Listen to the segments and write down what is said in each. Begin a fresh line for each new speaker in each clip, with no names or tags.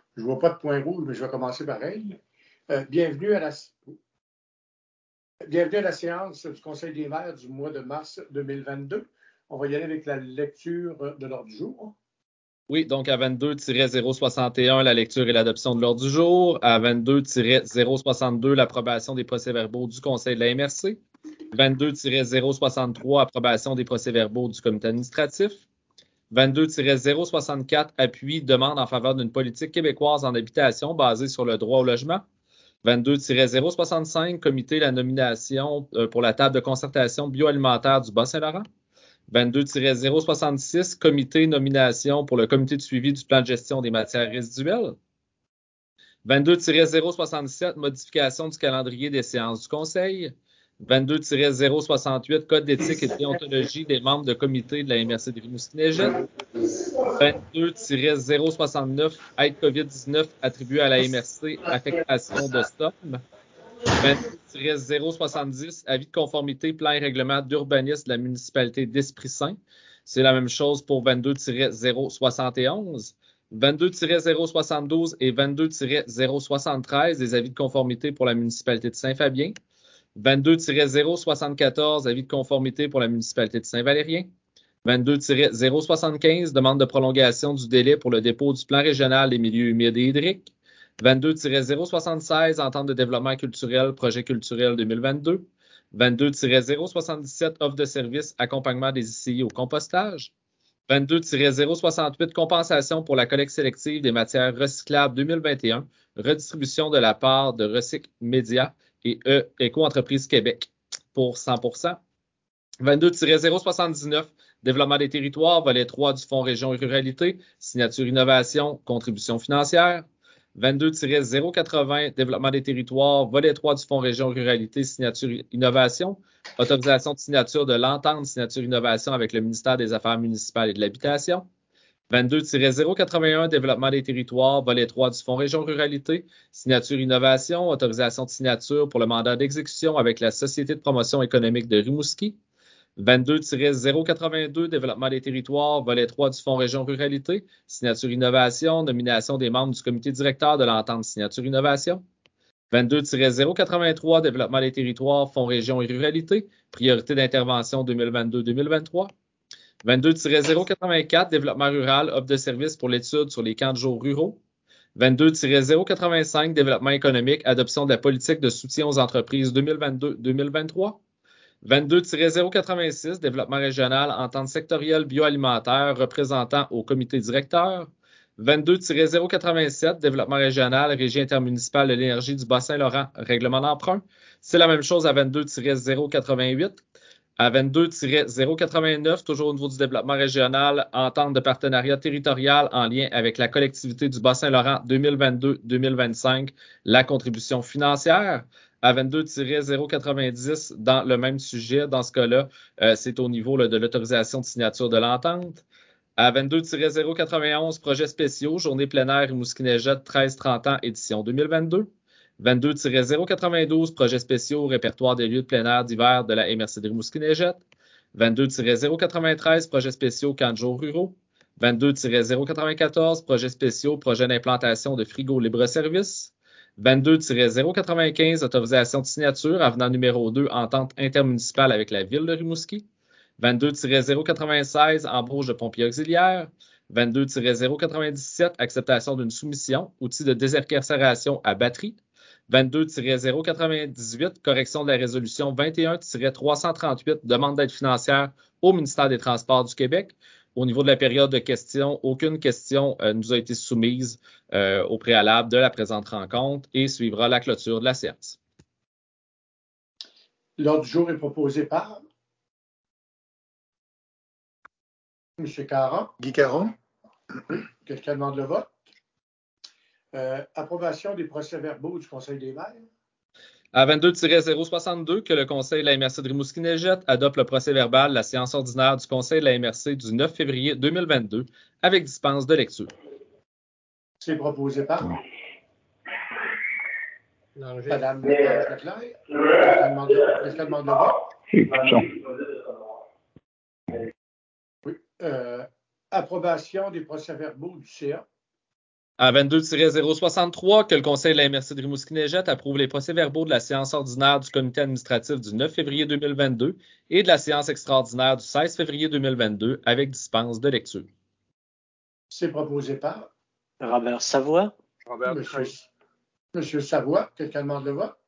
Je ne vois pas de point rouge, mais je vais commencer pareil. Bienvenue à la séance du Conseil des maires du mois de mars 2022. On va y aller avec la lecture de l'ordre du jour.
Oui, donc à 22-061, la lecture et l'adoption de l'ordre du jour. À 22-062, l'approbation des procès-verbaux du Conseil de la MRC. 22-063, approbation des procès-verbaux du comité administratif. 22-064, appui, demande en faveur d'une politique québécoise en habitation basée sur le droit au logement. 22-065, comité la nomination pour la table de concertation bioalimentaire du Bas-Saint-Laurent. 22-066, comité nomination pour le comité de suivi du plan de gestion des matières résiduelles. 22-067, modification du calendrier des séances du Conseil. 22-068, code d'éthique et de déontologie des membres de comité de la MRC de Rimouski-Neigette. 22-069, aide COVID-19 attribuée à la MRC, affectation de somme. 22-070, avis de conformité, plan et règlement d'urbanisme de la municipalité d'Esprit-Saint. C'est la même chose pour 22-071. 22-072 et 22-073, des avis de conformité pour la municipalité de Saint-Fabien. 22-074, avis de conformité pour la municipalité de Saint-Valérien. 22-075, demande de prolongation du délai pour le dépôt du plan régional des milieux humides et hydriques. 22-076, entente de développement culturel, projet culturel 2022. 22-077, offre de service, accompagnement des ICI au compostage. 22-068, compensation pour la collecte sélective des matières recyclables 2021, redistribution de la part de Recyc Média et Éco-entreprise Québec pour 100%. 22-079, développement des territoires, volet 3 du Fonds Région et Ruralité, signature innovation, contribution financière. 22-080, développement des territoires, volet 3 du Fonds Région et Ruralité, signature innovation, autorisation de signature de l'entente signature innovation avec le ministère des Affaires municipales et de l'Habitation. 22-081, développement des territoires, volet 3 du Fonds Région Ruralité, signature innovation, autorisation de signature pour le mandat d'exécution avec la Société de promotion économique de Rimouski. 22-082, développement des territoires, volet 3 du Fonds Région Ruralité, signature innovation, nomination des membres du comité directeur de l'entente signature innovation. 22-083, développement des territoires, Fonds Région et Ruralité, priorité d'intervention 2022-2023. 22-084, développement rural, offre de services pour l'étude sur les camps de jour ruraux. 22-085, développement économique, adoption de la politique de soutien aux entreprises 2022-2023. 22-086, développement régional, entente sectorielle bioalimentaire, représentant au comité directeur. 22-087, développement régional, régie intermunicipale de l'énergie du Bas-Saint-Laurent, règlement d'emprunt. C'est la même chose à 22-088. À 22-089, toujours au niveau du développement régional, entente de partenariat territorial en lien avec la collectivité du Bas-Saint-Laurent 2022-2025, la contribution financière. À 22-090, dans le même sujet, dans ce cas-là, c'est au niveau de l'autorisation de signature de l'entente. À 22-091, projets spéciaux, journée plein air Rimouski-Neigette, 13-30 ans, édition 2022. 22-092, projets spéciaux, répertoire des lieux de plein air d'hiver de la MRC de Rimouski-Neigette. 22-093, projets spéciaux, camps de jour ruraux. 22-094, projets spéciaux, projet d'implantation de frigos libre-service. 22-095, autorisation de signature, avenant numéro 2, entente intermunicipale avec la ville de Rimouski. 22-096, embauche de pompiers auxiliaires. 22-097, acceptation d'une soumission, outil de désincarcération à batterie. 22-098, correction de la résolution 21-338, demande d'aide financière au ministère des Transports du Québec. Au niveau de la période de questions, aucune question nous a été soumise au préalable de la présente rencontre et suivra la clôture de la séance.
L'ordre du jour est proposé par M. Caron.
Guy Caron.
Quelqu'un demande le vote? Approbation des procès-verbaux du Conseil des maires.
À 22-062, que le Conseil de la MRC de Rimouski-Neigette adopte le procès-verbal de la séance ordinaire du Conseil de la MRC du 9 février 2022 avec dispense de lecture.
C'est proposé par Madame Leclerc. Quelqu'un demande le vote? Oui. Approbation des procès-verbaux du CA.
À 22-063, que le Conseil de la MRC de Rimouski-Neigette approuve les procès-verbaux de la séance ordinaire du comité administratif du 9 février 2022 et de la séance extraordinaire du 16 février 2022 avec dispense de lecture.
C'est proposé par
Robert Savoie.
Monsieur Savoie, quelqu'un demande le vote?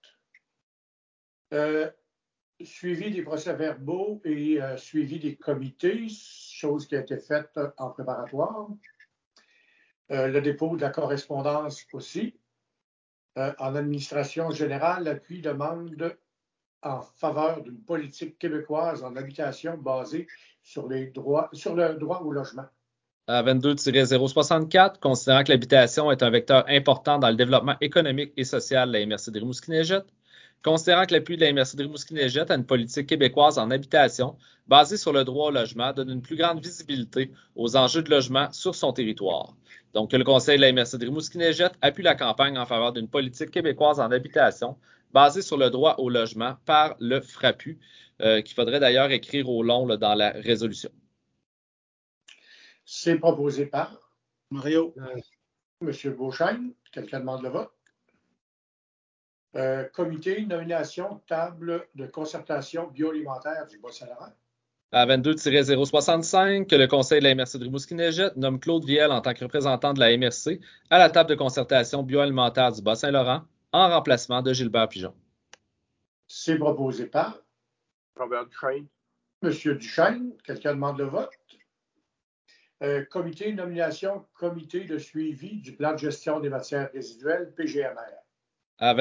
Suivi des procès-verbaux et suivi des comités, chose qui a été faite en préparatoire. Le dépôt de la correspondance aussi. En administration générale, l'appui demande en faveur d'une politique québécoise en habitation basée sur le droit au logement.
À 22-064, considérant que l'habitation est un vecteur important dans le développement économique et social de la MRC de Rimouski-Neigette, considérant que l'appui de la MRC de Rimouski-Neigette à une politique québécoise en habitation basée sur le droit au logement donne une plus grande visibilité aux enjeux de logement sur son territoire. Donc, que le Conseil de la MRC de Rimouski-Neigette appuie la campagne en faveur d'une politique québécoise en habitation basée sur le droit au logement par le FRAPU, qu'il faudrait d'ailleurs écrire au long là, dans la résolution.
C'est proposé par
Mario.
Monsieur Beauchesne. Quelqu'un demande le vote? Comité, nomination, table de concertation bioalimentaire du Bas-Saint-Laurent.
À 22-065, que le Conseil de la MRC de Rimouski-Neigette nomme Claude Viel en tant que représentant de la MRC à la table de concertation bioalimentaire du Bas-Saint-Laurent en remplacement de Gilbert Pigeon.
C'est proposé par
Robert Duchesne.
Monsieur Duchesne. Quelqu'un demande le vote? Comité, nomination, comité de suivi du plan de gestion des matières résiduelles, PGMR.
À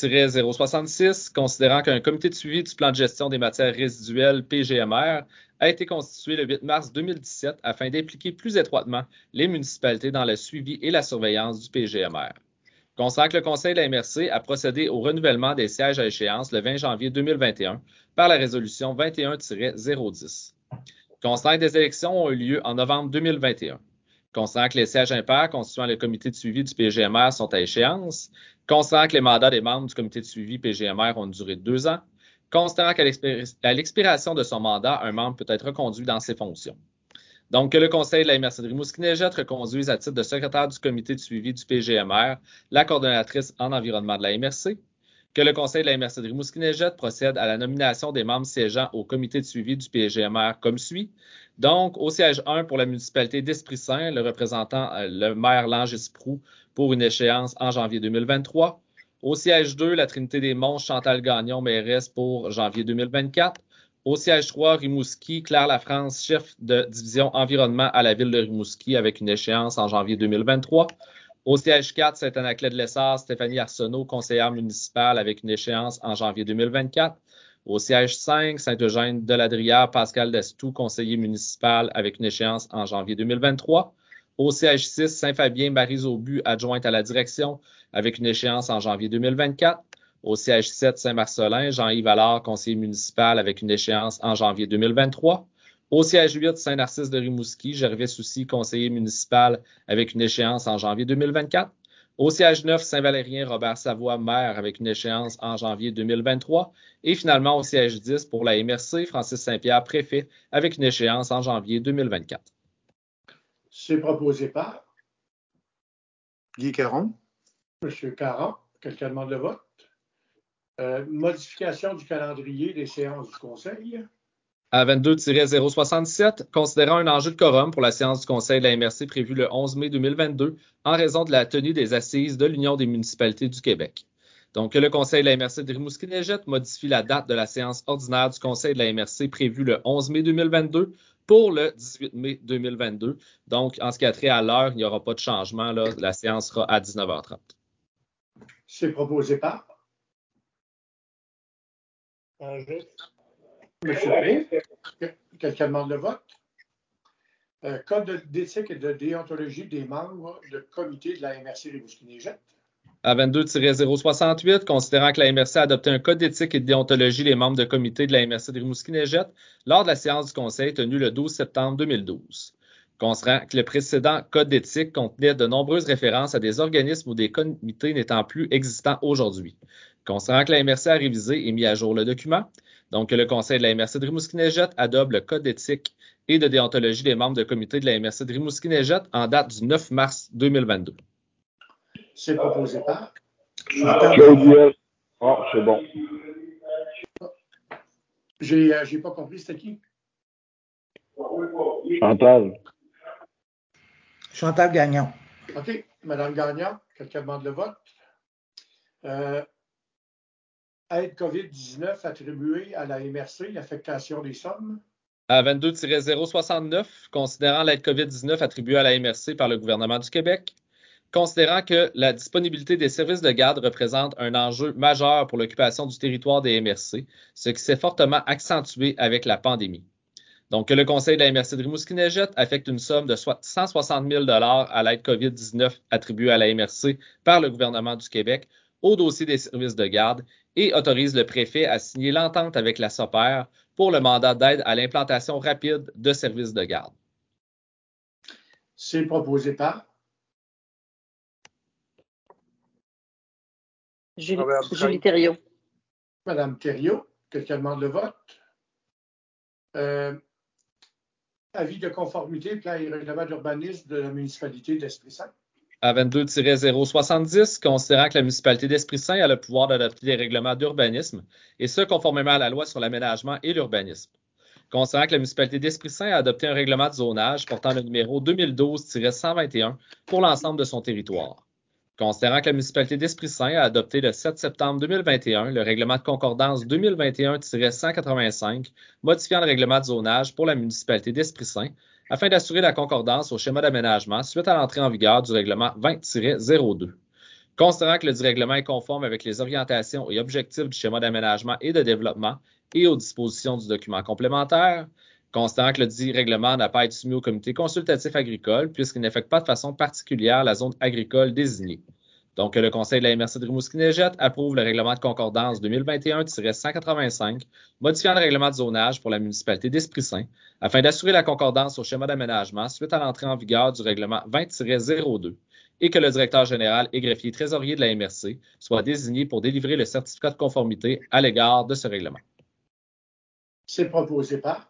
22-066, considérant qu'un comité de suivi du plan de gestion des matières résiduelles PGMR a été constitué le 8 mars 2017 afin d'impliquer plus étroitement les municipalités dans le suivi et la surveillance du PGMR. Considérant que le Conseil de la MRC a procédé au renouvellement des sièges à échéance le 20 janvier 2021 par la résolution 21-010. Considérant que des élections ont eu lieu en novembre 2021. Considérant que les sièges impairs constituant le comité de suivi du PGMR sont à échéance, considérant que les mandats des membres du comité de suivi PGMR ont une durée de 2 ans, considérant qu'à l'expiration de son mandat, un membre peut être reconduit dans ses fonctions. Donc, que le Conseil de la MRC de Rimouski-Neigette reconduise à titre de secrétaire du comité de suivi du PGMR la coordonnatrice en environnement de la MRC, que le Conseil de la MRC de Rimouski-Neigette procède à la nomination des membres siégeant au comité de suivi du PGMR comme suit. Donc, au siège 1 pour la municipalité d'Esprit-Saint, le représentant, le maire Langis Proux, pour une échéance en janvier 2023. Au siège 2, la Trinité des Monts, Chantal Gagnon, mairesse pour janvier 2024. Au siège 3, Rimouski, Claire Lafrance, chef de division environnement à la ville de Rimouski avec une échéance en janvier 2023. Au siège 4, Saint-Anaclet-de-Lessard, Stéphanie Arsenault, conseillère municipale avec une échéance en janvier 2024. Au siège 5, Saint-Eugène-de-Ladrière, Pascal Destou, conseiller municipal avec une échéance en janvier 2023. Au siège 6, Saint-Fabien, Marie Zaubu, adjointe à la direction avec une échéance en janvier 2024. Au siège 7, Saint-Marcelin, Jean-Yves Allard, conseiller municipal avec une échéance en janvier 2023. Au siège 8, Saint-Narcisse de Rimouski, Gervais Soucy, conseiller municipal avec une échéance en janvier 2024. Au siège 9, Saint-Valérien, Robert Savoie, maire avec une échéance en janvier 2023. Et finalement, au siège 10, pour la MRC, Francis Saint-Pierre, préfet, avec une échéance en janvier 2024.
C'est proposé par
Guy Caron.
Monsieur Caron. Quelqu'un demande le vote? Modification du calendrier des séances du Conseil.
À 22-067, considérant un enjeu de quorum pour la séance du Conseil de la MRC prévue le 11 mai 2022 en raison de la tenue des assises de l'Union des municipalités du Québec. Donc, que le Conseil de la MRC de Rimouski-Neigette modifie la date de la séance ordinaire du Conseil de la MRC prévue le 11 mai 2022 pour le 18 mai 2022. Donc, en ce qui a trait à l'heure, il n'y aura pas de changement. Là. La séance sera à 19h30.
C'est proposé par Monsieur P. Quelqu'un demande le vote? Code d'éthique et de déontologie des membres de comité de la MRC Rimouski-Neigette.
À 22-068, considérant que la MRC a adopté un code d'éthique et de déontologie des membres de comité de la MRC de Rimouski-Neigette lors de la séance du Conseil tenue le 12 septembre 2012. Considérant que le précédent code d'éthique contenait de nombreuses références à des organismes ou des comités n'étant plus existants aujourd'hui. Considérant que la MRC a révisé et mis à jour le document, donc que le Conseil de la MRC de Rimouski-Neigette adopte le code d'éthique et de déontologie des membres de comité de la MRC de Rimouski-Neigette en date du 9 mars 2022.
C'est proposé par
Claudia. Oh, c'est bon.
J'ai pas compris, c'était qui?
Chantal.
Chantal Gagnon.
OK. Madame Gagnon, quelqu'un demande le vote. Aide COVID-19 attribuée à la MRC, l'affectation des sommes.
À 22-069, considérant l'aide COVID-19 attribuée à la MRC par le gouvernement du Québec, considérant que la disponibilité des services de garde représente un enjeu majeur pour l'occupation du territoire des MRC, ce qui s'est fortement accentué avec la pandémie. Donc, que le Conseil de la MRC de Rimouski-Neigette affecte une somme de 160 000 à l'aide COVID-19 attribuée à la MRC par le gouvernement du Québec au dossier des services de garde et autorise le préfet à signer l'entente avec la SOPER pour le mandat d'aide à l'implantation rapide de services de garde.
C'est proposé par
Julie Thériault.
Madame Thériault, quelqu'un demande le vote. Avis de conformité, plan et règlement d'urbanisme de la municipalité d'Esprit-Saint.
À 22-070, considérant que la municipalité d'Esprit-Saint a le pouvoir d'adopter des règlements d'urbanisme, et ce, conformément à la loi sur l'aménagement et l'urbanisme. Considérant que la municipalité d'Esprit-Saint a adopté un règlement de zonage portant le numéro 2012-121 pour l'ensemble de son territoire. Considérant que la municipalité d'Esprit-Saint a adopté le 7 septembre 2021 le règlement de concordance 2021-185, modifiant le règlement de zonage pour la municipalité d'Esprit-Saint, afin d'assurer la concordance au schéma d'aménagement suite à l'entrée en vigueur du règlement 20-02. Considérant que le dit règlement est conforme avec les orientations et objectifs du schéma d'aménagement et de développement et aux dispositions du document complémentaire, considérant que le dit règlement n'a pas à être soumis au comité consultatif agricole puisqu'il n'affecte pas de façon particulière la zone agricole désignée. Donc, le Conseil de la MRC de Rimouski-Neigette approuve le règlement de concordance 2021-185, modifiant le règlement de zonage pour la municipalité d'Esprit-Saint, afin d'assurer la concordance au schéma d'aménagement suite à l'entrée en vigueur du règlement 20-02, et que le directeur général et greffier trésorier de la MRC soit désigné pour délivrer le certificat de conformité à l'égard de ce règlement.
C'est proposé par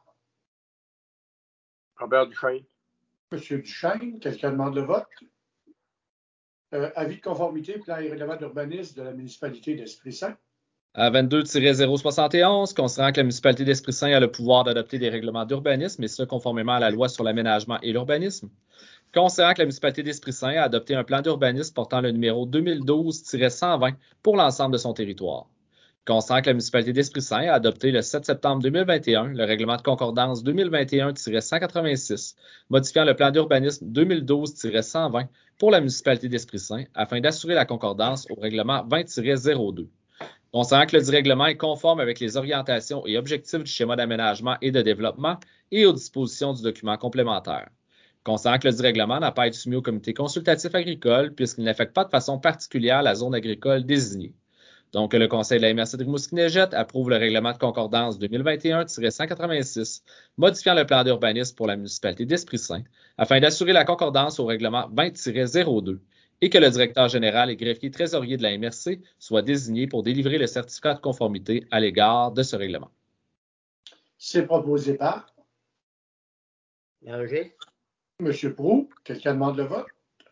Robert Duchesne.
Monsieur Duchesne, quelqu'un demande le vote. Avis de conformité, plan et règlement d'urbanisme de la municipalité d'Esprit-Saint.
À 22-071, considérant que la municipalité d'Esprit-Saint a le pouvoir d'adopter des règlements d'urbanisme, et ce, conformément à la loi sur l'aménagement et l'urbanisme. Considérant que la municipalité d'Esprit-Saint a adopté un plan d'urbanisme portant le numéro 2012-120 pour l'ensemble de son territoire. Considérant que la municipalité d'Esprit-Saint a adopté le 7 septembre 2021 le règlement de concordance 2021-186, modifiant le plan d'urbanisme 2012-120 pour la municipalité d'Esprit-Saint afin d'assurer la concordance au règlement 20-02. Considérant que le dit règlement est conforme avec les orientations et objectifs du schéma d'aménagement et de développement et aux dispositions du document complémentaire. Considérant que le dit règlement n'a pas à être soumis au comité consultatif agricole puisqu'il n'affecte pas de façon particulière la zone agricole désignée. Donc, le Conseil de la MRC de Rimouski-Neigette approuve le règlement de concordance 2021-186, modifiant le plan d'urbanisme pour la municipalité d'Esprit-Saint, afin d'assurer la concordance au règlement 20-02, et que le directeur général et greffier trésorier de la MRC soit désigné pour délivrer le certificat de conformité à l'égard de ce règlement.
C'est proposé par
Bélanger.
Monsieur Proulx, quelqu'un demande le vote.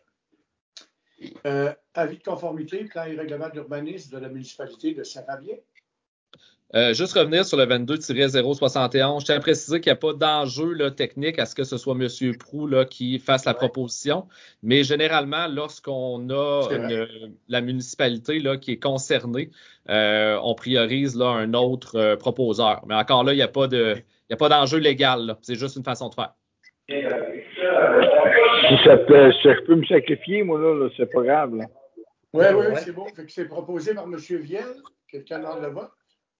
Avis de conformité, plan et règlement d'urbanisme de la municipalité de Saint-Fabien.
Juste revenir sur le 22-071, je tiens à préciser qu'il n'y a pas d'enjeu là, technique à ce que ce soit M. Proulx là, qui fasse la proposition, mais généralement, lorsqu'on a la municipalité là, qui est concernée, on priorise là, un autre proposeur. Mais encore là, il n'y a pas d'enjeu légal, là. C'est juste une façon de faire.
Si je peux me sacrifier, moi, là c'est pas grave. Là.
Oui, c'est bon. Fait que c'est proposé par M. Viel. Quelqu'un demande le vote.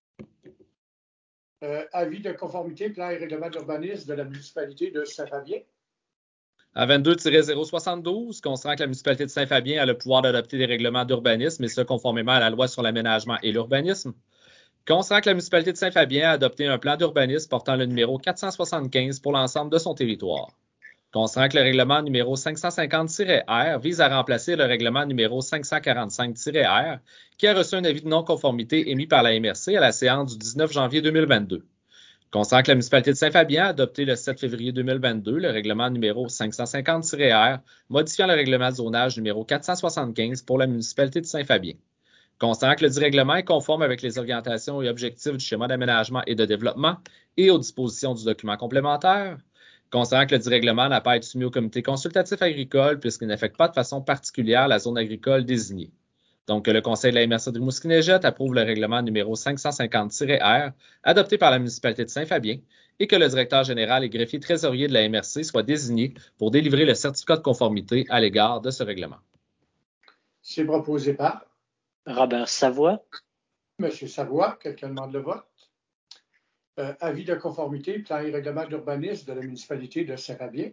Avis de conformité, plan et règlement d'urbanisme de la municipalité de Saint-Fabien.
À 22-072, considérant que la municipalité de Saint-Fabien a le pouvoir d'adopter des règlements d'urbanisme, et ce, conformément à la loi sur l'aménagement et l'urbanisme. Considérant que la municipalité de Saint-Fabien a adopté un plan d'urbanisme portant le numéro 475 pour l'ensemble de son territoire. Considérant que le règlement numéro 550-R vise à remplacer le règlement numéro 545-R, qui a reçu un avis de non-conformité émis par la MRC à la séance du 19 janvier 2022. Considérant que la municipalité de Saint-Fabien a adopté le 7 février 2022 le règlement numéro 550-R, modifiant le règlement de zonage numéro 475 pour la municipalité de Saint-Fabien. Considérant que le dit règlement est conforme avec les orientations et objectifs du schéma d'aménagement et de développement et aux dispositions du document complémentaire. Considérant que le dit règlement n'a pas à être soumis au comité consultatif agricole puisqu'il n'affecte pas de façon particulière la zone agricole désignée. Donc, le Conseil de la MRC de Rimouski-Neigette approuve le règlement numéro 550-R adopté par la municipalité de Saint-Fabien et que le directeur général et greffier trésorier de la MRC soit désigné pour délivrer le certificat de conformité à l'égard de ce règlement.
C'est proposé par
Robert Savoie.
Monsieur Savoie. Quelqu'un demande le vote? Avis de conformité, plan et règlement d'urbanisme de la municipalité de Saint-Fabien.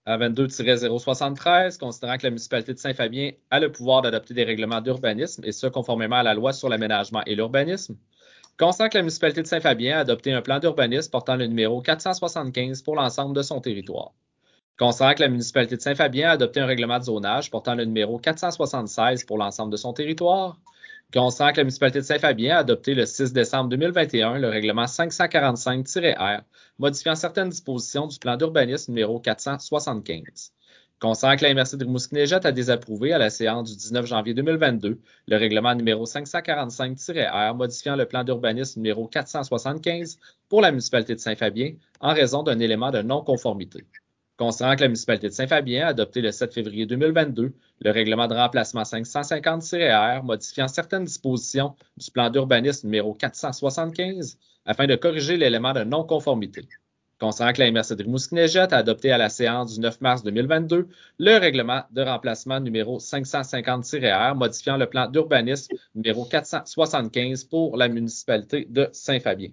A22-073, considérant que la municipalité de Saint-Fabien a le pouvoir d'adopter des règlements d'urbanisme, et ce, conformément à la loi sur l'aménagement et l'urbanisme. Considérant que la municipalité de Saint-Fabien a adopté un plan d'urbanisme portant le numéro 475 pour l'ensemble de son territoire. Considérant que la municipalité de Saint-Fabien a adopté un règlement de zonage portant le numéro 476 pour l'ensemble de son territoire. Considérant que la municipalité de Saint-Fabien a adopté le 6 décembre 2021 le règlement 545-R, modifiant certaines dispositions du plan d'urbanisme numéro 475. Considérant que la MRC de Rimouski-Neigette a désapprouvé à la séance du 19 janvier 2022 le règlement numéro 545-R, modifiant le plan d'urbanisme numéro 475 pour la municipalité de Saint-Fabien en raison d'un élément de non-conformité. Considérant que la municipalité de Saint-Fabien a adopté le 7 février 2022 le règlement de remplacement 550-R modifiant certaines dispositions du plan d'urbanisme numéro 475 afin de corriger l'élément de non-conformité. Considérant que la MRC de Rimouski-Neigette a adopté à la séance du 9 mars 2022 le règlement de remplacement numéro 550-R modifiant le plan d'urbanisme numéro 475 pour la municipalité de Saint-Fabien.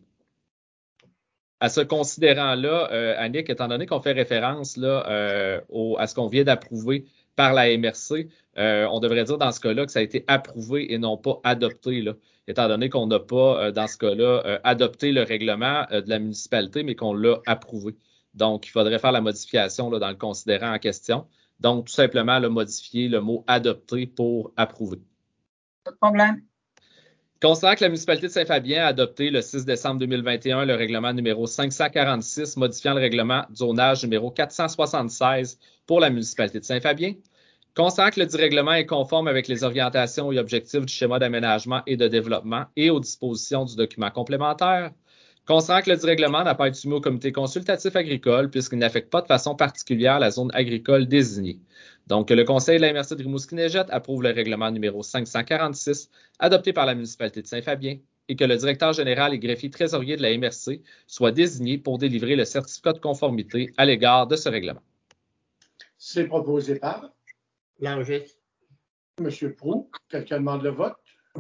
À ce considérant-là, Annick, étant donné qu'on fait référence là, à ce qu'on vient d'approuver par la MRC, on devrait dire dans ce cas-là que ça a été approuvé et non pas adopté, là, étant donné qu'on n'a pas, dans ce cas-là, adopté le règlement de la municipalité, mais qu'on l'a approuvé. Donc, il faudrait faire la modification là, dans le considérant en question. Donc, tout simplement, là, modifier le mot adopté pour approuver.
Pas de problème.
Considérant que la municipalité de Saint-Fabien a adopté le 6 décembre 2021 le règlement numéro 546 modifiant le règlement de zonage numéro 476 pour la municipalité de Saint-Fabien. Considérant que le dit règlement est conforme avec les orientations et objectifs du schéma d'aménagement et de développement et aux dispositions du document complémentaire. Considérant que le dit règlement n'a pas été soumis au comité consultatif agricole puisqu'il n'affecte pas de façon particulière la zone agricole désignée. Donc, le Conseil de la MRC de Rimouski-Neigette approuve le règlement numéro 546 adopté par la municipalité de Saint-Fabien et que le directeur général et greffier trésorier de la MRC soit désigné pour délivrer le certificat de conformité à l'égard de ce règlement.
C'est proposé par
Langis.
Monsieur Proulx. Quelqu'un demande le vote?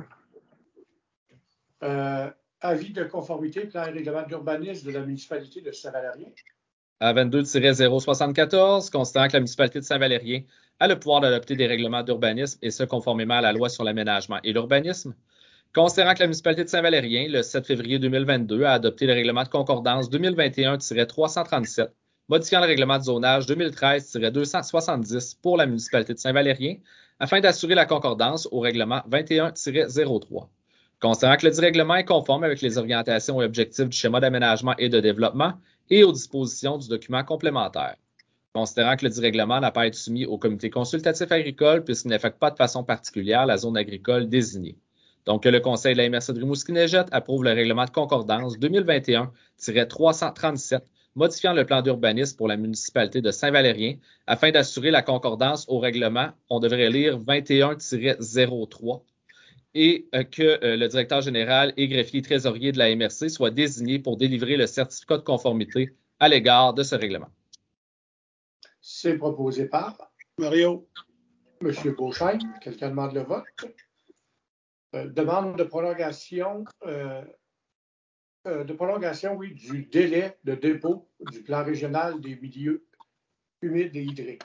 Avis de conformité, plan et règlement d'urbanisme de la municipalité de Saint-Valérien.
A22-074, considérant que la municipalité de Saint-Valérien a le pouvoir d'adopter des règlements d'urbanisme et ce, conformément à la loi sur l'aménagement et l'urbanisme. Considérant que la municipalité de Saint-Valérien, le 7 février 2022, a adopté le règlement de concordance 2021-337, modifiant le règlement de zonage 2013-270 pour la municipalité de Saint-Valérien, afin d'assurer la concordance au règlement 21-03. Considérant que le dit règlement est conforme avec les orientations et objectifs du schéma d'aménagement et de développement et aux dispositions du document complémentaire. Considérant que le dit règlement n'a pas à être soumis au comité consultatif agricole puisqu'il n'affecte pas de façon particulière la zone agricole désignée. Donc, le Conseil de la MRC de Rimouski-Neigette approuve le règlement de concordance 2021-337 modifiant le plan d'urbanisme pour la municipalité de Saint-Valérien afin d'assurer la concordance au règlement, on devrait lire 21-03, et que le directeur général et greffier trésorier de la MRC soit désigné pour délivrer le certificat de conformité à l'égard de ce règlement.
C'est proposé par
Mario.
Monsieur Beauchesne. Quelqu'un demande le vote? Demande de prolongation, oui, du délai de dépôt du plan régional des milieux humides et hydriques.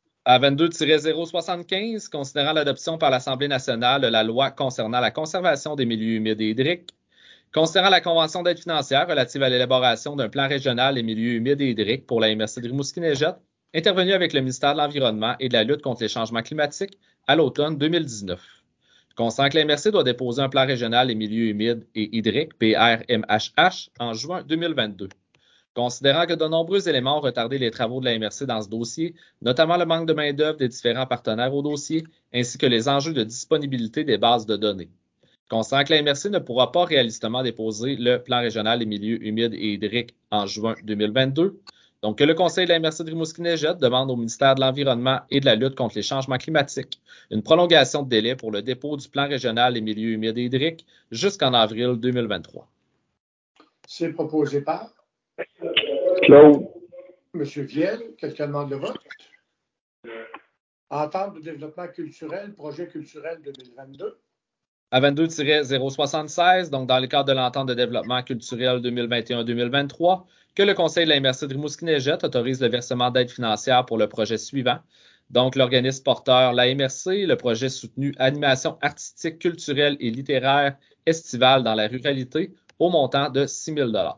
A22-075, considérant l'adoption par l'Assemblée nationale de la loi concernant la conservation des milieux humides et hydriques, considérant la Convention d'aide financière relative à l'élaboration d'un plan régional des milieux humides et hydriques pour la MRC de Rimouski-Neigette, intervenue avec le ministère de l'Environnement et de la lutte contre les changements climatiques à l'automne 2019. Constant que la MRC doit déposer un plan régional des milieux humides et hydriques, PRMHH, en juin 2022. Considérant que de nombreux éléments ont retardé les travaux de la MRC dans ce dossier, notamment le manque de main-d'œuvre des différents partenaires au dossier, ainsi que les enjeux de disponibilité des bases de données. Considérant que la MRC ne pourra pas réalistement déposer le plan régional des milieux humides et hydriques en juin 2022, donc que le Conseil de la MRC de Rimouski-Neigette demande au ministère de l'Environnement et de la lutte contre les changements climatiques une prolongation de délai pour le dépôt du plan régional des milieux humides et hydriques jusqu'en avril 2023.
C'est proposé par
Claude.
M. Viel. Quelqu'un demande le vote? Entente de développement culturel, projet culturel 2022.
À 22-076, donc dans le cadre de l'entente de développement culturel 2021-2023, que le Conseil de la MRC de Rimouski-Neigette autorise le versement d'aide financière pour le projet suivant. Donc, l'organisme porteur, la MRC, le projet soutenu Animation artistique, culturelle et littéraire estivale dans la ruralité, au montant de 6 000 $.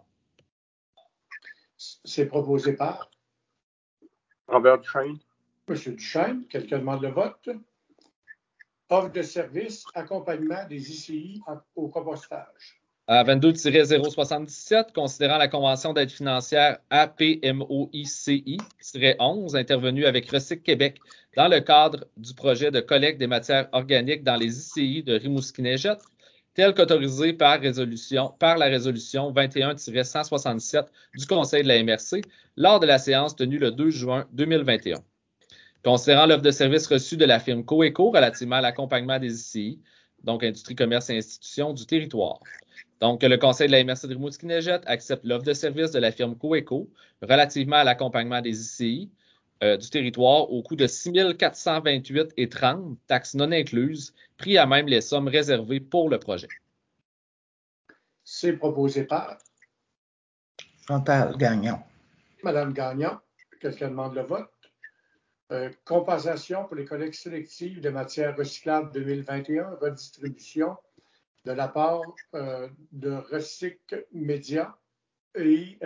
C'est proposé par
Robert Duchesne.
M. Duchesne. Quelqu'un demande le vote? Offre de service, accompagnement des ICI au compostage.
À 22-077, considérant la convention d'aide financière APMOICI-11 intervenue avec Recyc Québec dans le cadre du projet de collecte des matières organiques dans les ICI de Rimouski-Neigette, tel qu'autorisé par la résolution 21-167 du Conseil de la MRC lors de la séance tenue le 2 juin 2021. Considérant l'offre de services reçue de la firme Coeco relativement à l'accompagnement des ICI, donc Industrie, Commerce et Institutions du territoire. Donc, le Conseil de la MRC de Rimouski-Neigette accepte l'offre de service de la firme Coeco relativement à l'accompagnement des ICI du territoire au coût de 6 428,30 $, taxes non incluses, pris à même les sommes réservées pour le projet.
C'est proposé par
Chantal Gagnon.
Mme Gagnon. Quelqu'un demande le vote? Compensation pour les collectes sélectives de matières recyclables 2021, redistribution de la part de Recyc Média et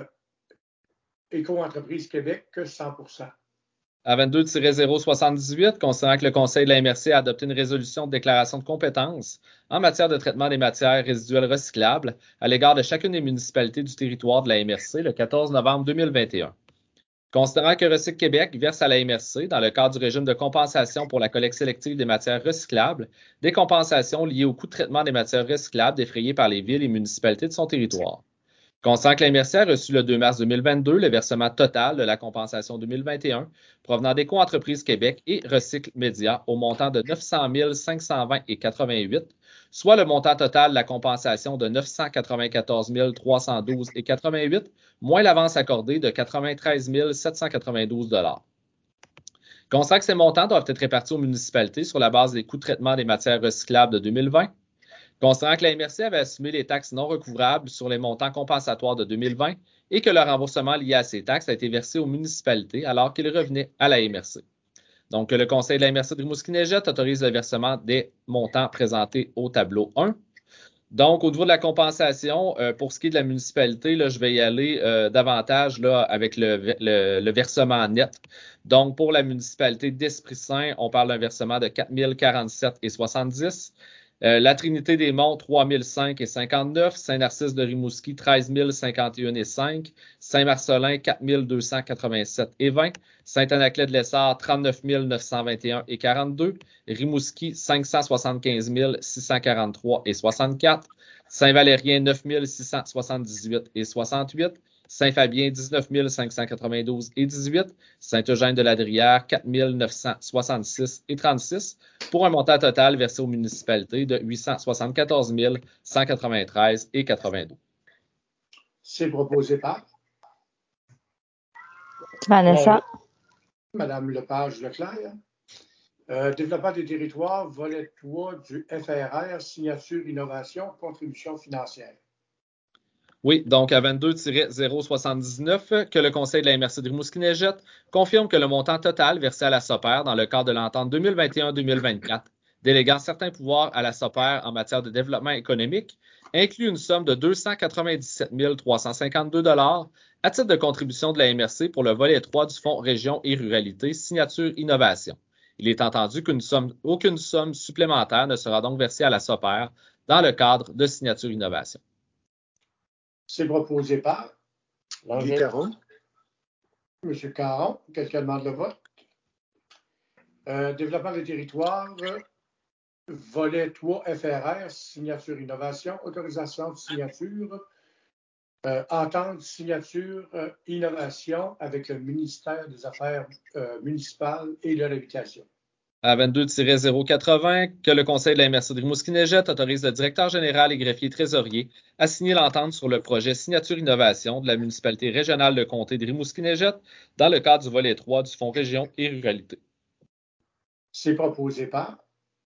Éco-entreprise Québec, 100%.
À 22-078, considérant que le Conseil de la MRC a adopté une résolution de déclaration de compétences en matière de traitement des matières résiduelles recyclables à l'égard de chacune des municipalités du territoire de la MRC le 14 novembre 2021. Considérant que Recyc Québec verse à la MRC, dans le cadre du régime de compensation pour la collecte sélective des matières recyclables, des compensations liées au coût de traitement des matières recyclables défrayées par les villes et municipalités de son territoire. Considérant que la MRC a reçu le 2 mars 2022 le versement total de la compensation 2021 provenant d'Éco-entreprise Québec et Recyc Média au montant de 900 520,88, soit le montant total de la compensation de 994 312,88, moins l'avance accordée de 93 792 $. Considérant que ces montants doivent être répartis aux municipalités sur la base des coûts de traitement des matières recyclables de 2020, considérant que la MRC avait assumé les taxes non recouvrables sur les montants compensatoires de 2020 et que le remboursement lié à ces taxes a été versé aux municipalités alors qu'il revenait à la MRC. Donc, le Conseil de la MRC de Rimouski-Neigette autorise le versement des montants présentés au tableau 1. Donc, au niveau de la compensation, pour ce qui est de la municipalité, là, je vais y aller davantage là, avec le versement net. Donc, pour la municipalité d'Esprit-Saint, on parle d'un versement de 4 047,70 $. La Trinité-des-Monts, 3 005,59 $. Saint-Narcisse de Rimouski, 13 051,5 $. Saint-Marcelin, 4 287,20 $. Saint-Anaclet-de-Lessard, 39 921,42 $. Rimouski, 575 643,64 $. Saint-Valérien, 9 678,68 $. Saint-Fabien, 19 592,18 $. Saint-Eugène-de-Ladrière, 4 966,36 $, pour un montant total versé aux municipalités de 874 193,92 $.
C'est proposé par
Vanessa.
Mme Lepage-Leclerc. Développement des territoires, volet 3 du FRR, signature innovation, contribution financière.
Oui, donc à 22-079, que le Conseil de la MRC de Rimouski-Neigette confirme que le montant total versé à la SOPER dans le cadre de l'entente 2021-2024, déléguant certains pouvoirs à la SOPER en matière de développement économique, inclut une somme de 297 352 $ à titre de contribution de la MRC pour le volet 3 du Fonds Région et Ruralité, signature innovation, Il est entendu aucune somme supplémentaire ne sera donc versée à la SOPER dans le cadre de Signature Innovation.
C'est proposé par
Guy Caron.
M. Caron. Quelqu'un demande le vote? Développement des territoires, volet 3 FRR, signature innovation, autorisation de signature, entente signature innovation avec le ministère des Affaires municipales et de l'Habitation.
À 22-080, que le Conseil de la MRC de Rimouski-Neigette autorise le directeur général et greffier trésorier à signer l'entente sur le projet Signature Innovation de la municipalité régionale de comté de Rimouski-Neigette dans le cadre du volet 3 du Fonds Région et Ruralité.
C'est proposé par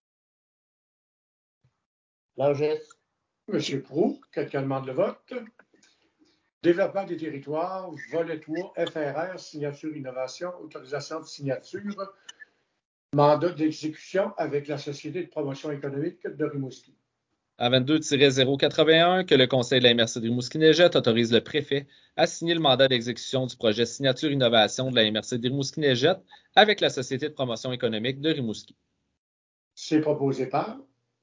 Langis.
M. Proulx. Quelqu'un demande le vote? Développement des territoires, volet 3 FRR, signature innovation, autorisation de signature, mandat d'exécution avec la Société de promotion économique de Rimouski.
À 22-081, que le Conseil de la MRC de Rimouski-Neigette autorise le préfet à signer le mandat d'exécution du projet Signature Innovation de la MRC de Rimouski-Neigette avec la Société de promotion économique de Rimouski.
C'est proposé par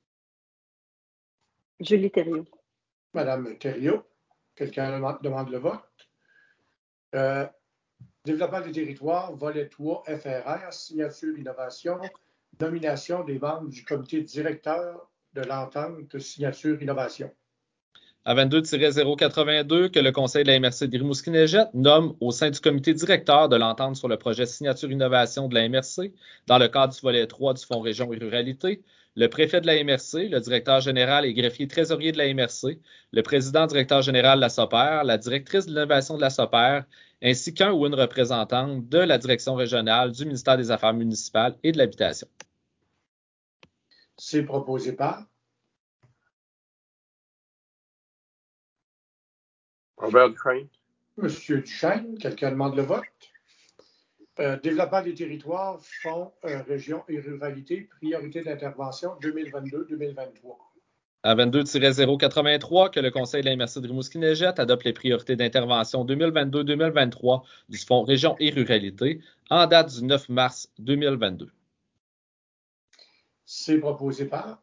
Julie Thériault.
Mme Thériault. Quelqu'un demande le vote? Développement des territoires, volet 3 FRR, signature innovation, nomination des membres du comité directeur de l'entente signature innovation.
À 22-082, que le Conseil de la MRC de Rimouski-Neigette nomme au sein du comité directeur de l'entente sur le projet Signature Innovation de la MRC, dans le cadre du volet 3 du Fonds Région et Ruralité, le préfet de la MRC, le directeur général et greffier trésorier de la MRC, le président directeur général de la SOPER, la directrice de l'innovation de la SOPER, ainsi qu'un ou une représentante de la direction régionale du ministère des Affaires municipales et de l'Habitation.
C'est proposé par
Robert Duchesne.
M. Duchesne. Quelqu'un demande le vote? Développement des territoires, Fonds, Région et Ruralité, priorité d'intervention 2022-2023.
À 22-083, que le Conseil de la MRC de Rimouski-Neigette adopte les priorités d'intervention 2022-2023 du Fonds Région et Ruralité en date du 9 mars 2022.
C'est proposé par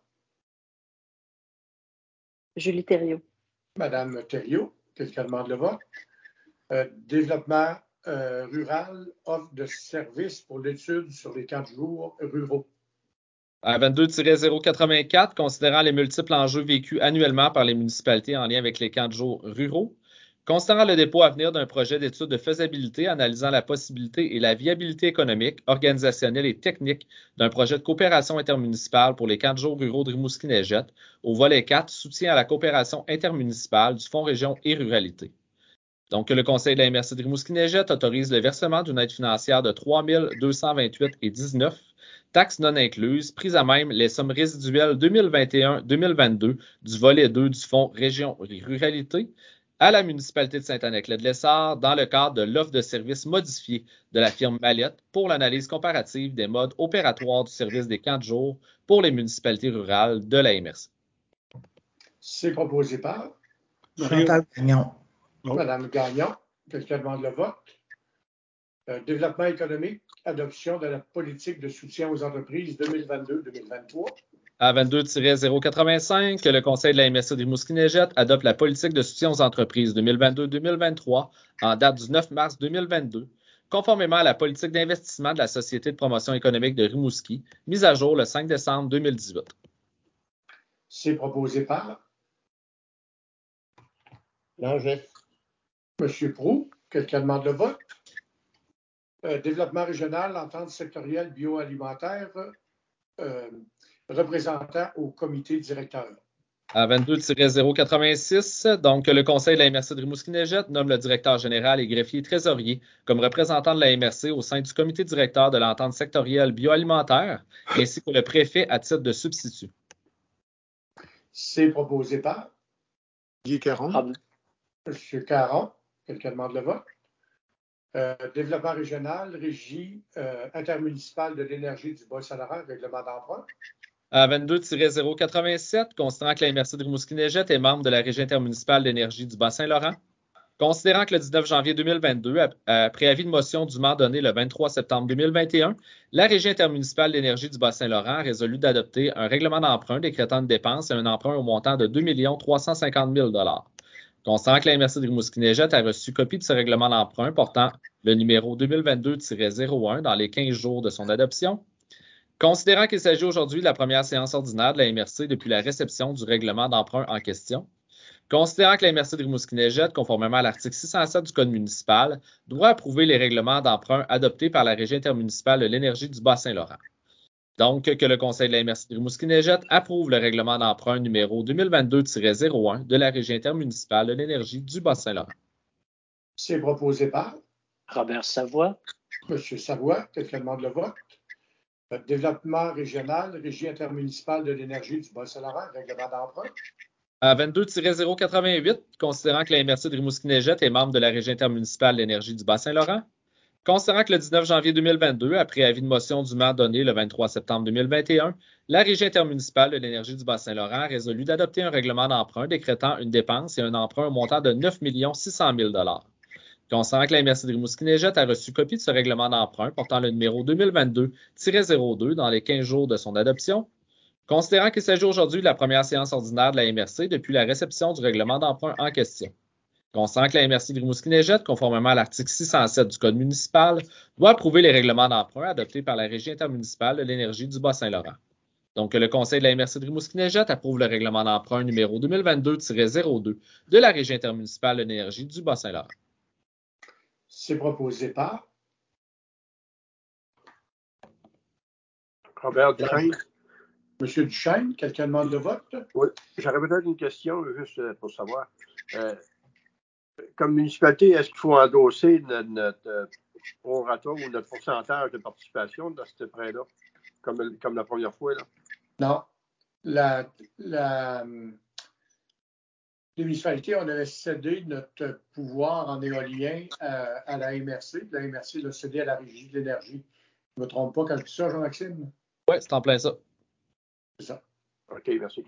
Julie Thériault.
Mme Thériault. Quelqu'un demande le vote? Développement rural, offre de services pour l'étude sur les camps de jour ruraux.
À 22-084, considérant les multiples enjeux vécus annuellement par les municipalités en lien avec les camps de jour ruraux, considérant le dépôt à venir d'un projet d'étude de faisabilité analysant la possibilité et la viabilité économique, organisationnelle et technique d'un projet de coopération intermunicipale pour les camps de jour ruraux de Rimouski-Neigette, au volet 4, soutien à la coopération intermunicipale du Fonds Région et Ruralité. Donc, le Conseil de la MRC de Rimouski-Neigette autorise le versement d'une aide financière de 3 228,19 $, taxes non incluses, prises à même les sommes résiduelles 2021-2022 du volet 2 du Fonds Région et Ruralité à la municipalité de Saint-Annec-le-Lessard dans le cadre de l'offre de services modifiée de la firme Mallette pour l'analyse comparative des modes opératoires du service des camps de jour pour les municipalités rurales de la MRC.
C'est proposé par
Chantal Gagnon.
Mme Gagnon. Quelqu'un demande le vote? Développement économique, adoption de la politique de soutien aux entreprises 2022-2023.
À 22-085, que le Conseil de la MRC de Rimouski-Neigette adopte la politique de soutien aux entreprises 2022-2023 en date du 9 mars 2022, conformément à la politique d'investissement de la Société de promotion économique de Rimouski, mise à jour le 5 décembre 2018.
C'est proposé par
Langis.
M. Proulx. Quelqu'un demande le vote? Développement régional, entente sectorielle bioalimentaire, représentant au comité directeur.
À 22-086, donc que le Conseil de la MRC de Rimouski-Neigette nomme le directeur général et greffier trésorier comme représentant de la MRC au sein du comité directeur de l'entente sectorielle bioalimentaire, ainsi que le préfet à titre de substitut.
C'est proposé par
Guy Caron.
M. Caron. Quelqu'un demande le vote? Développement régional, régie intermunicipale de l'énergie du Bas-Saint-Laurent, règlement d'emprunt.
À 22-087, considérant que la MRC de Rimouski-Neigette est membre de la Régie intermunicipale d'énergie du Bas-Saint-Laurent. Considérant que le 19 janvier 2022, après avis de motion dûment donné le 23 septembre 2021, la Régie intermunicipale d'énergie du Bas-Saint-Laurent a résolu d'adopter un règlement d'emprunt décrétant une dépense et un emprunt au montant de 2 350 000 $. Considérant que la MRC de Rimouski-Neigette a reçu copie de ce règlement d'emprunt portant le numéro 2022-01 dans les 15 jours de son adoption. Considérant qu'il s'agit aujourd'hui de la première séance ordinaire de la MRC depuis la réception du règlement d'emprunt en question. Considérant que la MRC de Rimouski-Neigette, conformément à l'article 607 du Code municipal, doit approuver les règlements d'emprunt adoptés par la Régie intermunicipale de l'énergie du Bas-Saint-Laurent. Donc, que le Conseil de la MRC de Rimouski-Neigette approuve le règlement d'emprunt numéro 2022-01 de la Régie intermunicipale de l'énergie du Bas-Saint-Laurent.
C'est proposé par
Robert Savoie.
M. Savoie. Quelqu'un demande le vote? Développement régional, Régie intermunicipale de l'énergie du Bas-Saint-Laurent, règlement d'emprunt.
À 22-088, considérant que la MRC de Rimouski-Neigette est membre de la Régie intermunicipale de l'énergie du Bas-Saint-Laurent. Considérant que le 19 janvier 2022, après avis de motion dûment donné le 23 septembre 2021, la Régie intermunicipale de l'énergie du Bas-Saint-Laurent a résolu d'adopter un règlement d'emprunt décrétant une dépense et un emprunt au montant de 9 600 000 $. Considérant que la MRC de Rimouski-Neigette a reçu copie de ce règlement d'emprunt portant le numéro 2022-02 dans les 15 jours de son adoption. Considérant qu'il s'agit aujourd'hui de la première séance ordinaire de la MRC depuis la réception du règlement d'emprunt en question. Considérant que la MRC de Rimouski-Neigette, conformément à l'article 607 du Code municipal, doit approuver les règlements d'emprunt adoptés par la Régie intermunicipale de l'énergie du Bas-Saint-Laurent. Donc, que le Conseil de la MRC de Rimouski-Neigette approuve le règlement d'emprunt numéro 2022-02 de la Régie intermunicipale de l'énergie du Bas-Saint-Laurent.
C'est proposé par
Robert Duchesne.
M. Duchesne. Quelqu'un demande le vote?
Oui. J'aurais peut-être une question, juste pour savoir. Comme municipalité, est-ce qu'il faut endosser notre prorata ou notre pourcentage de participation dans ce prêt-là, comme la première fois? Là?
Non. Les municipalités, on avait cédé notre pouvoir en éolien à la MRC. La MRC l'a cédé à la Régie de l'énergie. Je ne me trompe pas quand je dis ça, Jean-Maxime?
Oui, c'est en plein ça.
C'est ça.
OK, merci.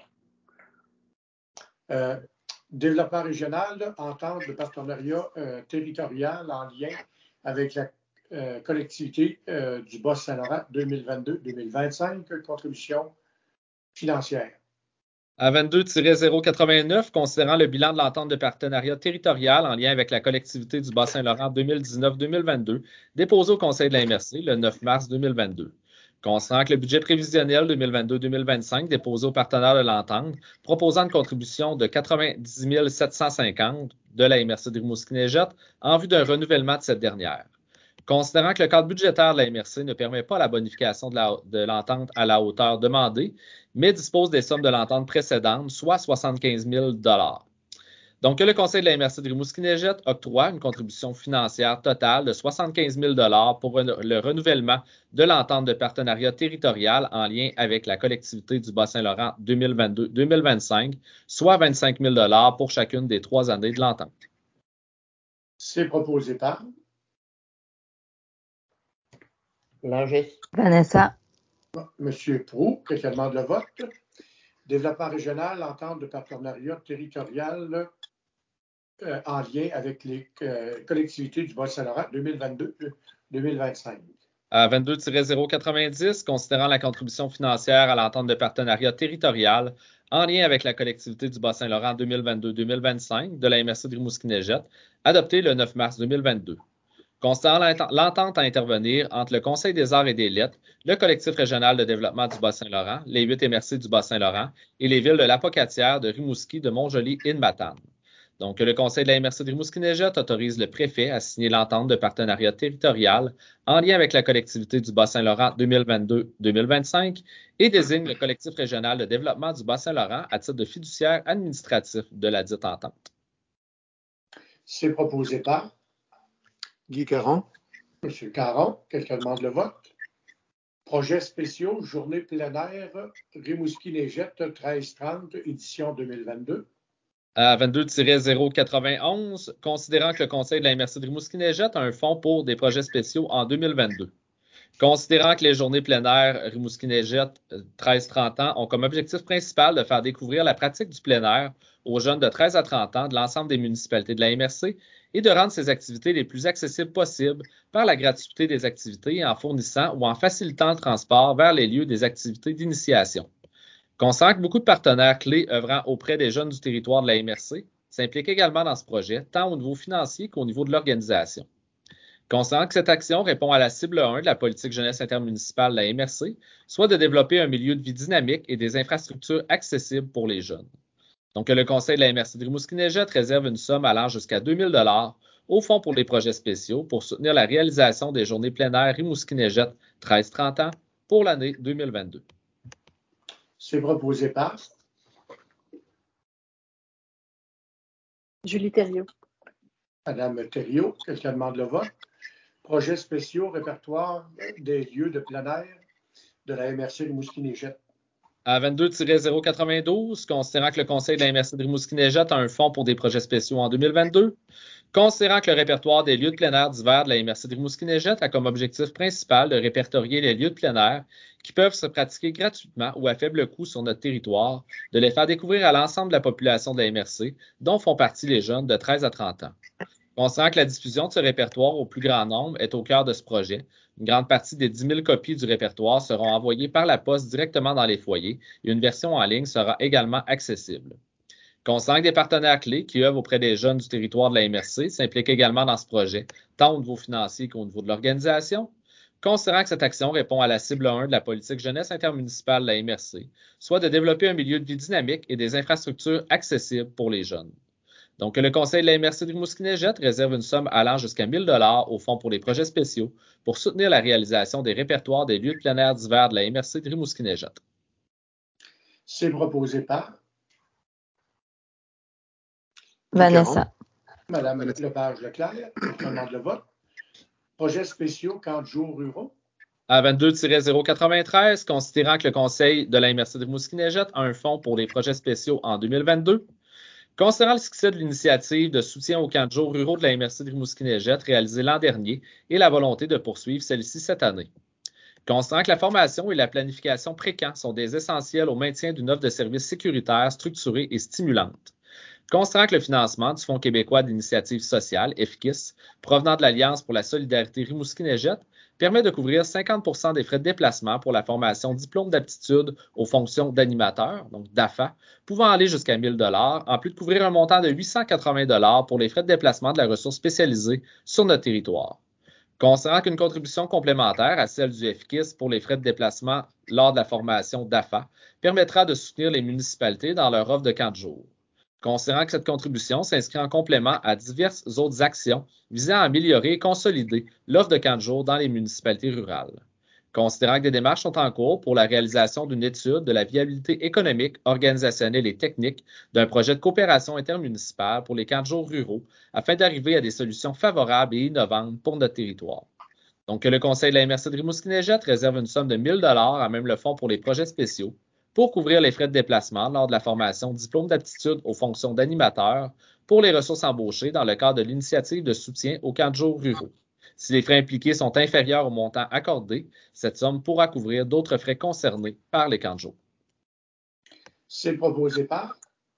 Développement régional, entente de partenariat territorial en lien avec la collectivité du Bas-Saint-Laurent 2022-2025, contribution financière.
À 22-089, considérant le bilan de l'entente de partenariat territorial en lien avec la collectivité du Bas-Saint-Laurent 2019-2022, déposé au Conseil de la MRC le 9 mars 2022. Considérant que le budget prévisionnel 2022-2025 déposé aux partenaires de l'entente, proposant une contribution de 90 750 de la MRC de Rimouski-Neigette en vue d'un renouvellement de cette dernière. Considérant que le cadre budgétaire de la MRC ne permet pas la bonification de l'entente à la hauteur demandée, mais dispose des sommes de l'entente précédente, soit 75 000 $. Donc, que le Conseil de la MRC de Rimouski-Neigette octroie une contribution financière totale de 75 000 $ pour le renouvellement de l'entente de partenariat territorial en lien avec la collectivité du Bas-Saint-Laurent 2022-2025, soit 25 000 $ pour chacune des 3 années de l'entente.
C'est proposé par
Langis.
Vanessa.
M. Proulx, quelqu'un demande le vote. Développement régional, entente de partenariat territorial en lien avec les collectivités du Bas-Saint-Laurent 2022-2025.
À 22-090, considérant la contribution financière à l'entente de partenariat territorial en lien avec la collectivité du Bas-Saint-Laurent 2022-2025 de la MRC de Rimouski-Neigette, adoptée le 9 mars 2022. Considérant l'entente à intervenir entre le Conseil des arts et des lettres, le collectif régional de développement du Bas-Saint-Laurent, les 8 MRC du Bas-Saint-Laurent et les villes de L'Apocatière, de Rimouski, de Montjoly et de Matane. Donc, le Conseil de la MRC de Rimouski-Neigette autorise le préfet à signer l'entente de partenariat territorial en lien avec la collectivité du Bas-Saint-Laurent 2022-2025 et désigne le collectif régional de développement du Bas-Saint-Laurent à titre de fiduciaire administratif de la dite entente.
C'est proposé par
Guy Caron.
M. Caron. Quelqu'un demande le vote. Projets spéciaux, journée plein air, Rimouski-Neigette 1330, édition 2022.
À 22-091, considérant que le Conseil de la MRC de Rimouski-Neigette a un fonds pour des projets spéciaux en 2022. Considérant que les journées plein air Rimouski-Neigette 13-30 ans ont comme objectif principal de faire découvrir la pratique du plein air aux jeunes de 13 à 30 ans de l'ensemble des municipalités de la MRC et de rendre ces activités les plus accessibles possibles par la gratuité des activités en fournissant ou en facilitant le transport vers les lieux des activités d'initiation. Considérant que beaucoup de partenaires clés œuvrant auprès des jeunes du territoire de la MRC s'impliquent également dans ce projet, tant au niveau financier qu'au niveau de l'organisation. Considérant que cette action répond à la cible 1 de la politique jeunesse intermunicipale de la MRC, soit de développer un milieu de vie dynamique et des infrastructures accessibles pour les jeunes. Donc, le conseil de la MRC de Rimouski-Neigette réserve une somme allant jusqu'à 2 000 $ au fonds pour les projets spéciaux pour soutenir la réalisation des journées plein air Rimouski-Neigette 13-30 ans pour l'année 2022.
C'est proposé par
Julie Thériault.
Madame Thériault. Quelqu'un demande le vote. Projets spéciaux, répertoire des lieux de plein air de la MRC de Rimouski-Neigette.
À 22-092, considérant que le conseil de la MRC de Rimouski-Neigette a un fonds pour des projets spéciaux en 2022, considérant que le répertoire des lieux de plein air d'hiver de la MRC de Rimouski-Neigette a comme objectif principal de répertorier les lieux de plein air qui peuvent se pratiquer gratuitement ou à faible coût sur notre territoire, de les faire découvrir à l'ensemble de la population de la MRC, dont font partie les jeunes de 13 à 30 ans. Considérant que la diffusion de ce répertoire au plus grand nombre est au cœur de ce projet, une grande partie des 10 000 copies du répertoire seront envoyées par la poste directement dans les foyers et une version en ligne sera également accessible. Considérant que des partenaires clés qui œuvrent auprès des jeunes du territoire de la MRC s'impliquent également dans ce projet, tant au niveau financier qu'au niveau de l'organisation, considérant que cette action répond à la cible 1 de la politique jeunesse intermunicipale de la MRC, soit de développer un milieu de vie dynamique et des infrastructures accessibles pour les jeunes. Donc, le conseil de la MRC de Rimouski-Neigette réserve une somme allant jusqu'à 1 000 $ au fonds pour les projets spéciaux pour soutenir la réalisation des répertoires des lieux de plein air d'hiver de la MRC de Rimouski-Neigette.
C'est proposé par
Vanessa.
Madame Lepage-Leclerc. Quelqu'un demande le vote. Projets spéciaux, camps de jour ruraux.
À 22-093, considérant que le conseil de la MRC de Rimouski-Neigette a un fonds pour les projets spéciaux en 2022, considérant le succès de l'initiative de soutien aux camps de jour ruraux de la MRC de Rimouski-Neigette réalisée l'an dernier et la volonté de poursuivre celle-ci cette année. Considérant que la formation et la planification pré-camp sont des essentiels au maintien d'une offre de services sécuritaire, structurée et stimulante. Considérant que le financement du Fonds québécois d'initiative sociale, FKIS, provenant de l'Alliance pour la solidarité Rimouski-Neigette, permet de couvrir 50 % des frais de déplacement pour la formation diplôme d'aptitude aux fonctions d'animateur, donc DAFA, pouvant aller jusqu'à 1 000 $, en plus de couvrir un montant de 880 $ pour les frais de déplacement de la ressource spécialisée sur notre territoire. Considérant qu'une contribution complémentaire à celle du FKIS pour les frais de déplacement lors de la formation DAFA permettra de soutenir les municipalités dans leur offre de camp de jour. Considérant que cette contribution s'inscrit en complément à diverses autres actions visant à améliorer et consolider l'offre de camp de jour dans les municipalités rurales. Considérant que des démarches sont en cours pour la réalisation d'une étude de la viabilité économique, organisationnelle et technique d'un projet de coopération intermunicipale pour les camps de jour ruraux afin d'arriver à des solutions favorables et innovantes pour notre territoire. Donc, le conseil de la MRC de Rimouski-Neigette réserve une somme de 1 000 $ à même le fonds pour les projets spéciaux pour couvrir les frais de déplacement lors de la formation diplôme d'aptitude aux fonctions d'animateur pour les ressources embauchées dans le cadre de l'initiative de soutien aux camps de jour ruraux. Si les frais impliqués sont inférieurs au montant accordé, cette somme pourra couvrir d'autres frais concernés par les camps de jour.
C'est proposé par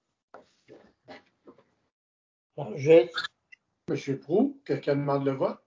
Langès.
M. Proulx. Quelqu'un demande le vote.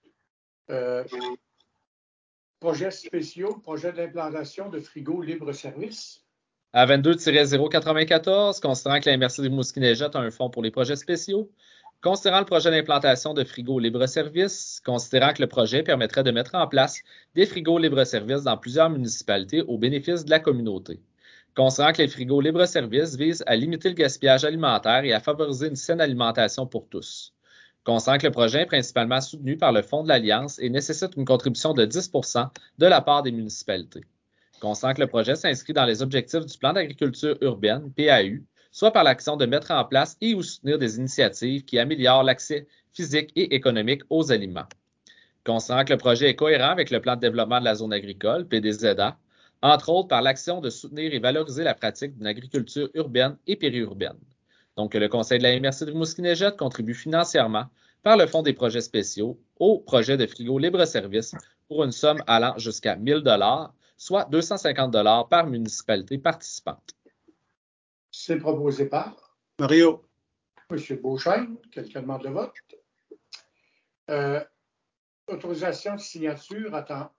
Projets spéciaux, projet d'implantation de frigos libre-service.
À 22-094, considérant que la MRC de Rimouski-Neigette a un fonds pour les projets spéciaux, considérant le projet d'implantation de frigos libre-service, considérant que le projet permettrait de mettre en place des frigos libre-service dans plusieurs municipalités au bénéfice de la communauté. Considérant que les frigos libre-service visent à limiter le gaspillage alimentaire et à favoriser une saine alimentation pour tous. Considérant que le projet est principalement soutenu par le Fonds de l'Alliance et nécessite une contribution de 10 % de la part des municipalités. Considérant que le projet s'inscrit dans les objectifs du plan d'agriculture urbaine, PAU, soit par l'action de mettre en place et ou soutenir des initiatives qui améliorent l'accès physique et économique aux aliments. Considérant que le projet est cohérent avec le plan de développement de la zone agricole, PDZA, entre autres par l'action de soutenir et valoriser la pratique d'une agriculture urbaine et périurbaine. Donc, le conseil de la MRC de Rimouski-Neigette contribue financièrement par le Fonds des projets spéciaux au projet de frigo libre-service pour une somme allant jusqu'à 1 000 $, soit 250 $ par municipalité participante.
C'est proposé par
Mario.
M. Beauchesne. Quelqu'un demande le vote. Autorisation de signature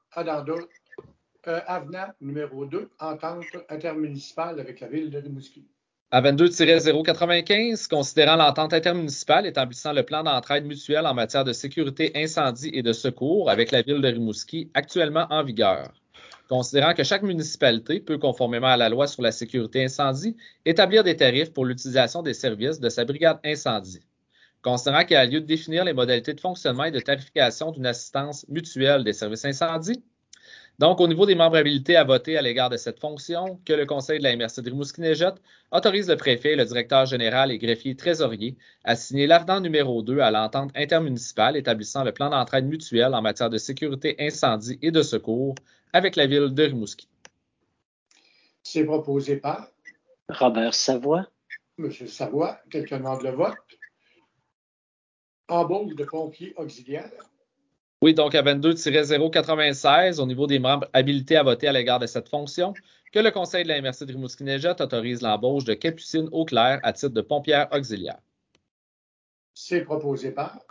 avenant numéro 2, entente intermunicipale avec la ville de Rimouski.
À 22-095, considérant l'entente intermunicipale établissant le plan d'entraide mutuelle en matière de sécurité incendie et de secours avec la ville de Rimouski actuellement en vigueur. Considérant que chaque municipalité peut, conformément à la loi sur la sécurité incendie, établir des tarifs pour l'utilisation des services de sa brigade incendie. Considérant qu'il y a lieu de définir les modalités de fonctionnement et de tarification d'une assistance mutuelle des services incendies. Donc, au niveau des membres habilités à voter à l'égard de cette fonction, que le Conseil de la MRC de Rimouski-Neigette autorise le préfet, le directeur général et greffier trésorier à signer l'avenant numéro 2 à l'entente intermunicipale établissant le plan d'entraide mutuelle en matière de sécurité incendie et de secours avec la ville de Rimouski.
C'est proposé par
Robert Savoie.
M. Savoie. Quelqu'un demande le vote. Embauche de pompiers auxiliaires.
Oui, donc à 22-096, au niveau des membres habilités à voter à l'égard de cette fonction, que le Conseil de la MRC de Rimouski-Neigette autorise l'embauche de Capucine Auclair à titre de pompière auxiliaire.
C'est proposé par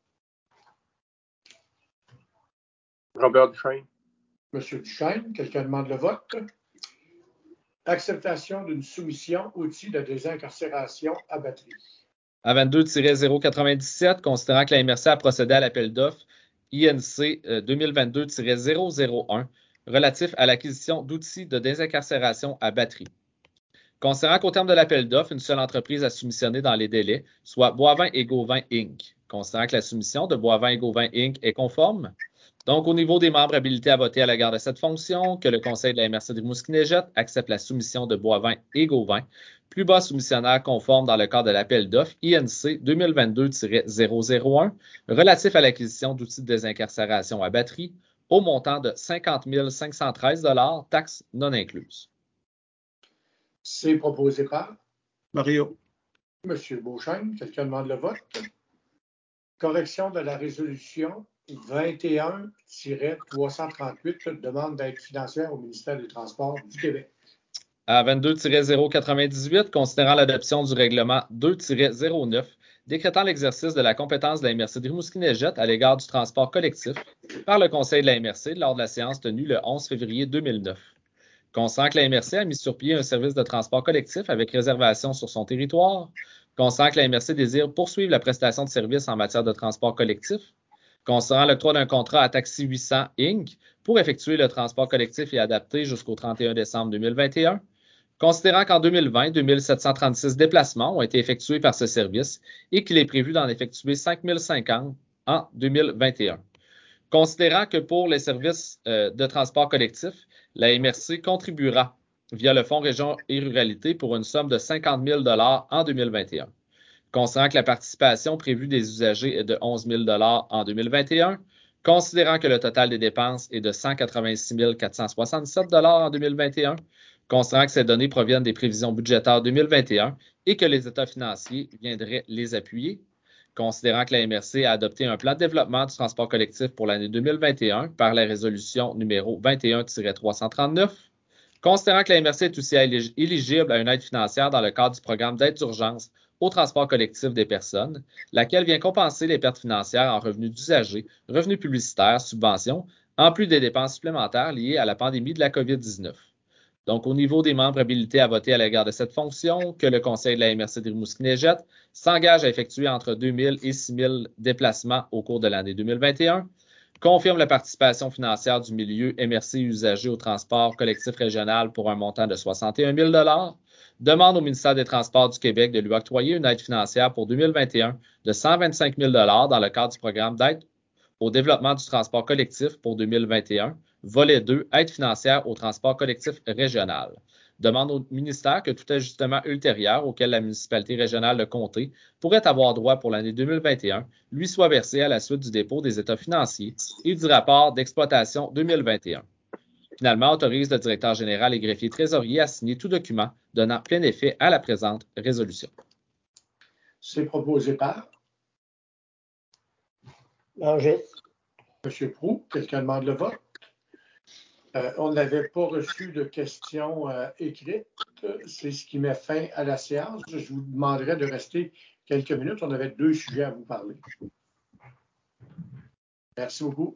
Robert Duchesne.
M. Duchesne. Quelqu'un demande le vote. Acceptation d'une soumission outil de désincarcération à batterie.
À 22-097, considérant que la MRC a procédé à l'appel d'offres INC 2022-001 relatif à l'acquisition d'outils de désincarcération à batterie. Considérant qu'au terme de l'appel d'offres, une seule entreprise a soumissionné dans les délais, soit Boivin et Gauvin Inc. Considérant que la soumission de Boivin et Gauvin Inc. est conforme. Donc, au niveau des membres habilités à voter à l'égard de cette fonction, que le Conseil de la MRC de Rimouski-Neigette accepte la soumission de Boivin et Gauvin, plus bas soumissionnaire conforme dans le cadre de l'appel d'offres INC 2022-001 relatif à l'acquisition d'outils de désincarcération à batterie au montant de 50 513 $, taxes non incluses.
C'est proposé par
Mario.
M. Beauchesne. Quelqu'un demande le vote. Correction de la résolution 21-338, demande d'aide financière au ministère des Transports du Québec.
À 22-098, considérant l'adoption du règlement 2-09, décrétant l'exercice de la compétence de la MRC de Rimouski-Neigette à l'égard du transport collectif par le Conseil de la MRC lors de la séance tenue le 11 février 2009. Considérant que la MRC a mis sur pied un service de transport collectif avec réservation sur son territoire. Considérant que la MRC désire poursuivre la prestation de services en matière de transport collectif. Considérant l'octroi d'un contrat à Taxi 800 Inc. pour effectuer le transport collectif et adapté jusqu'au 31 décembre 2021. Considérant qu'en 2020, 2736 déplacements ont été effectués par ce service et qu'il est prévu d'en effectuer 5050 en 2021. Considérant que pour les services de transport collectif, la MRC contribuera via le Fonds Région et Ruralité pour une somme de 50 000 $ en 2021. Considérant que la participation prévue des usagers est de 11 000 $ en 2021, considérant que le total des dépenses est de 186 467 $ en 2021, considérant que ces données proviennent des prévisions budgétaires 2021 et que les états financiers viendraient les appuyer, considérant que la MRC a adopté un plan de développement du transport collectif pour l'année 2021 par la résolution numéro 21-339, considérant que la MRC est aussi éligible à une aide financière dans le cadre du programme d'aide d'urgence au transport collectif des personnes, laquelle vient compenser les pertes financières en revenus d'usagers, revenus publicitaires, subventions, en plus des dépenses supplémentaires liées à la pandémie de la COVID-19. Donc, au niveau des membres habilités à voter à l'égard de cette fonction, que le Conseil de la MRC de Rimouski-Neigette s'engage à effectuer entre 2 000 et 6 000 déplacements au cours de l'année 2021, confirme la participation financière du milieu MRC usager au transport collectif régional pour un montant de 61 000 $, demande au ministère des Transports du Québec de lui octroyer une aide financière pour 2021 de 125 000 $ dans le cadre du programme d'aide au développement du transport collectif pour 2021, volet 2, aide financière au transport collectif régional. Demande au ministère que tout ajustement ultérieur auquel la municipalité régionale de Comté pourrait avoir droit pour l'année 2021 lui soit versé à la suite du dépôt des états financiers et du rapport d'exploitation 2021. Finalement, autorise le directeur général et greffier trésorier à signer tout document donnant plein effet à la présente résolution.
C'est proposé par
Mangé.
M. Proulx, quelqu'un demande le vote. On n'avait pas reçu de questions écrites. C'est ce qui met fin à la séance. Je vous demanderai de rester quelques minutes. On avait 2 sujets à vous parler. Merci beaucoup.